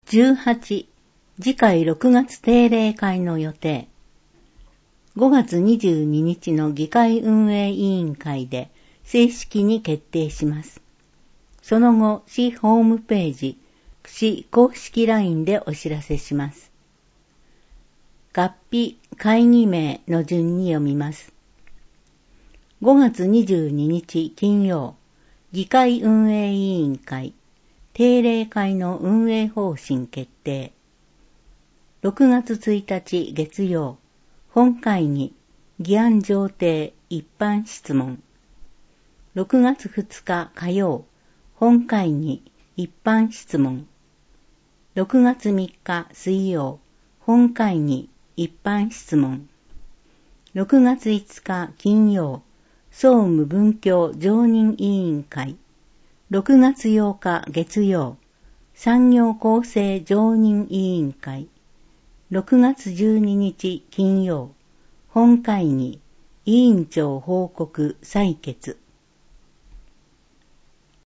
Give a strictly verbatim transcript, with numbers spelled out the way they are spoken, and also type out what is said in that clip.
じゅうはち、次回ろくがつ定例会の予定。ごがつにじゅうににちの議会運営委員会で正式に決定します。その後、市ホームページ、市公式 ライン でお知らせします。合否、会議名の順に読みます。ごがつにじゅうににち金曜、議会運営委員会、定例会の運営方針決定。ろくがつついたち月曜、本会議、議案上程一般質問。ろくがつふつか火曜、本会議、一般質問。ろくがつみっか水曜、本会議、一般質問。ろくがついつか金曜、総務文教常任委員会。ろくがつようか月曜、産業構成常任委員会。ろくがつじゅうににち金曜、本会議、委員長報告採決。